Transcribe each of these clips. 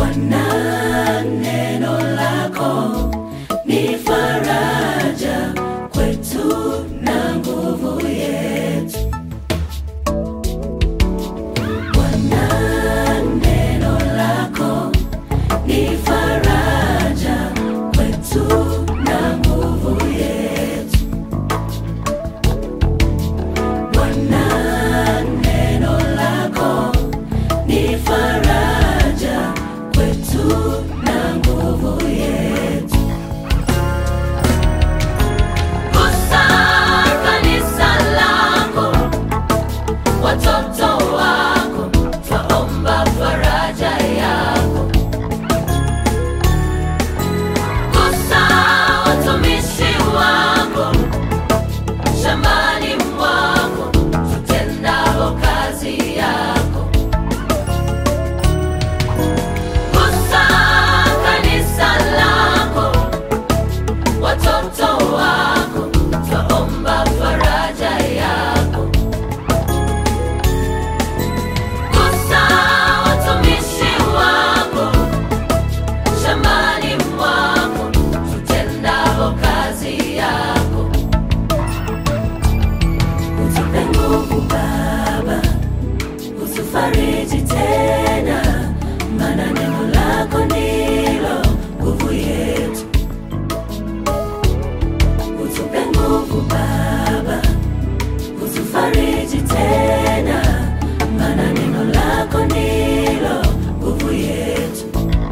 Bwana, neno lako ni faraja kwetu na nguvu yetu. Bwana, neno lako ni faraja kwetu na nguvu yetu. Bwana, neno lako ni faraja kwetu na nguvu yetu. Gusa kanisa lako, watoto wako, twaomba faraja yako. Gusa watumishi wako, shambani mwako, tutendao kazi yako. Gusa kanisa lako, watoto wako, twaomba faraja yako. Gusa watumishi wako, shambani mwako, tutendao kazi yako. Utupe nguvu Baba, utufariji tena, maana neno lako ndilo nguvu yetu. Utupe nguvu Baba, utufariji tena, maana neno lako ndilo nguvu yetu.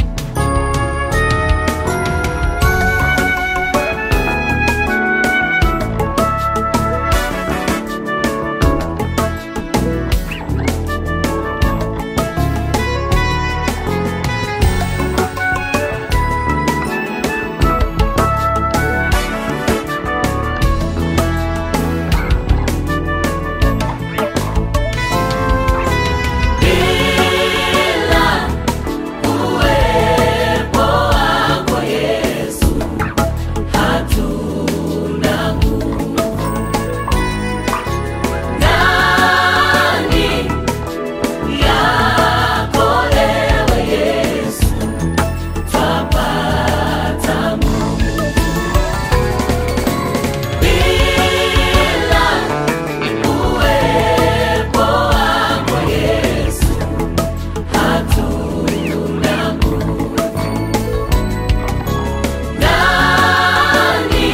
Bila uwepo wako Yesu, hatuna nguvu. Ndani yako ewe Yesu, twapata nguvu. Bila uwepo wako Yesu, hatuna nguvu. Ndani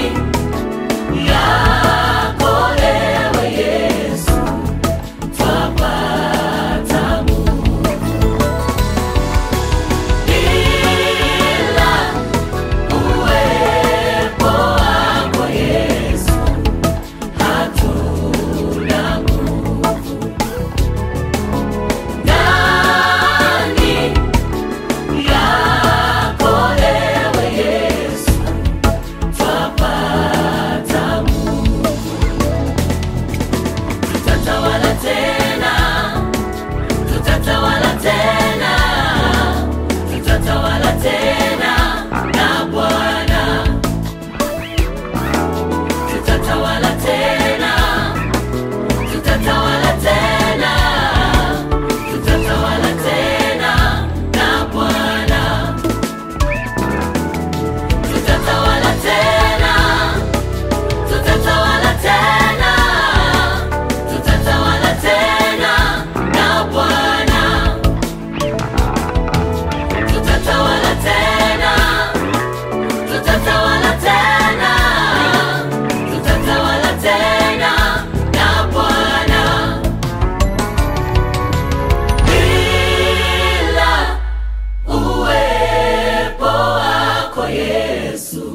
yako ewe Yesu, twapata nguvu. Bila uwepo wako Yesu, hatuna nguvu. Ndani yako ewe Yesu, twapata nguvu. Tutatawala tena, tutatawala tena, tutatawala tena na Bwana. Tutatawala tena, tutatawala tena, tutatawala tena na Bwana. Tutatawala tena, tutatawala tena, tutatawala tena na Bwana. Tutatawala tena, tutatawala tena, tutatawala tena na Bwana. Bila uwepo wako Yesu,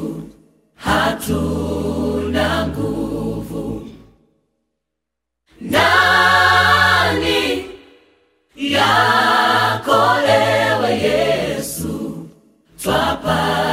hatuna nguvu. Ndani yako ewe Yesu, twapata